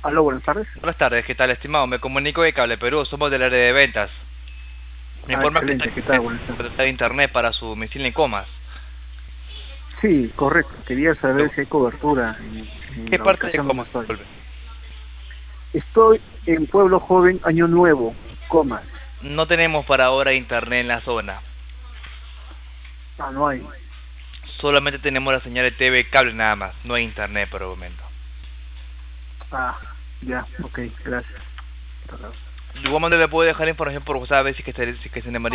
Aló, buenas tardes. Buenas tardes, ¿qué tal, estimado? Me comunico de Cable Perú, somos del área de ventas. Me Ah, informa que está excelente, ¿qué tal? Buenas tardes. de internet para su domicilio en Comas. Sí, correcto. Quería saber si hay cobertura en ¿Qué la parte de ubicación donde Comas? estoy. Disculpe. Estoy en Pueblo Joven, Año Nuevo, Comas. No tenemos para ahora internet en la zona. Ah, no hay. Solamente tenemos la señal de TV cable nada más. No hay internet por el momento. Ah, ya, ok, gracias. Hasta luego. De igual manera le puedo dejar información por WhatsApp a ver si que se